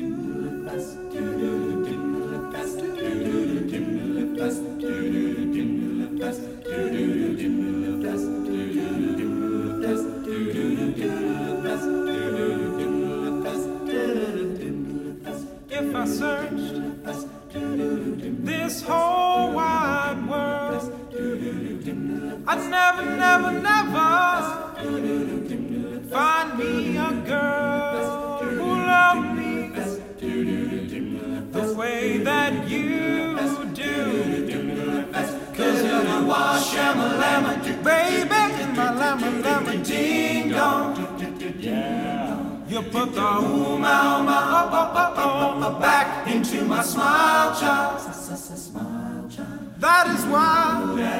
If I searched this whole wide world, I'd never, never, never find me a girl who loved me the way that you do. 'Cause you're my wash, llama, baby, in my llama, ding dong. You put the back into my smile child. That is why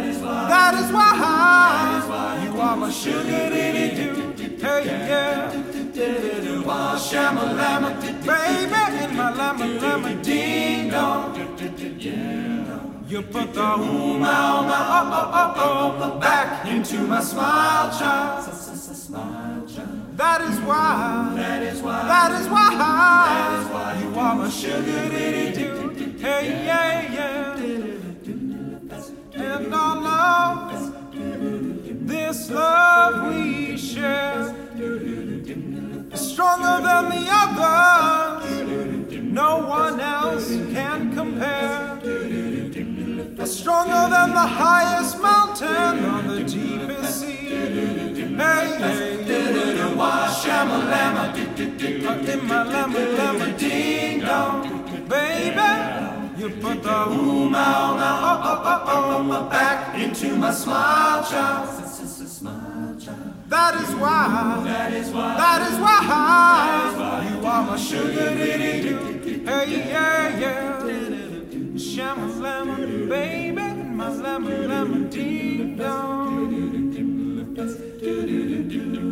you are my sugar diddy do. Hey yeah, shama-lama, baby, in my llama, ding dong. You put the back into my smile child. That is why you are my sugar diddy do. Hey yeah, yeah. And our love, this love we share, is stronger than the others. No one else can compare. Stronger than the highest mountain or the deepest sea. Hey, hey, shama-lama, in my llama, ding dong, baby. You put the back into my smile child. That is why you are my sugar diddy do. Hey yeah, yeah. Shama-lama, baby, my llama, ding dong.